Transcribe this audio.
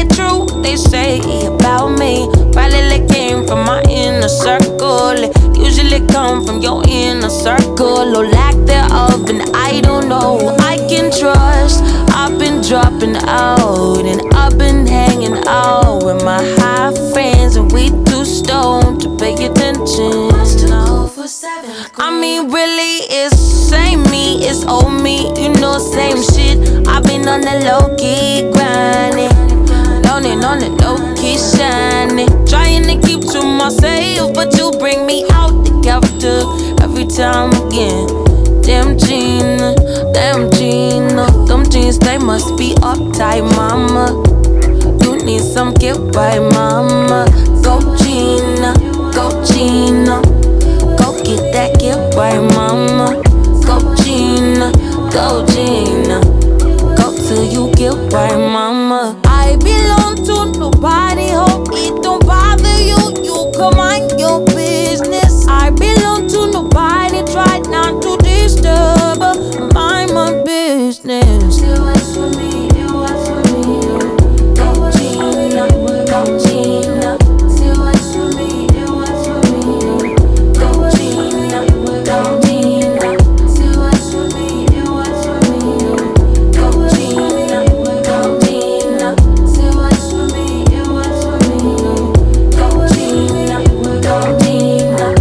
it true what they say about me? Probably came from my inner circle. It usually come from your inner circle or lack thereof, and I don't know who I can trust. I've been dropping out and I've been hanging out with my high friends, and we too stoned to pay attention. I mean, really, it's same me, it's old me, you know, same shit. I've been on the low key grinding, learning on the low key shining, trying to keep to myself, but you bring me out the character every time again. Damn Gina, them jeans, they must be uptight, mama. You need some get right, mama. Go Gina, go Gina. Go get that get right, mama. Go Gina, go Gina. Go till you get right, mama. I belong to nobody, hope it don't bother you. You come mind your business. I belong to nobody, try not to disturb. Mind my business. It was for me, it was for me. Go Gina, go Gina. It was for me, it was for me. Go Gina, go Gina. It was for me, it was for me. Go Gina, go Gina. It was for me, it was for me. Go Gina, go Gina.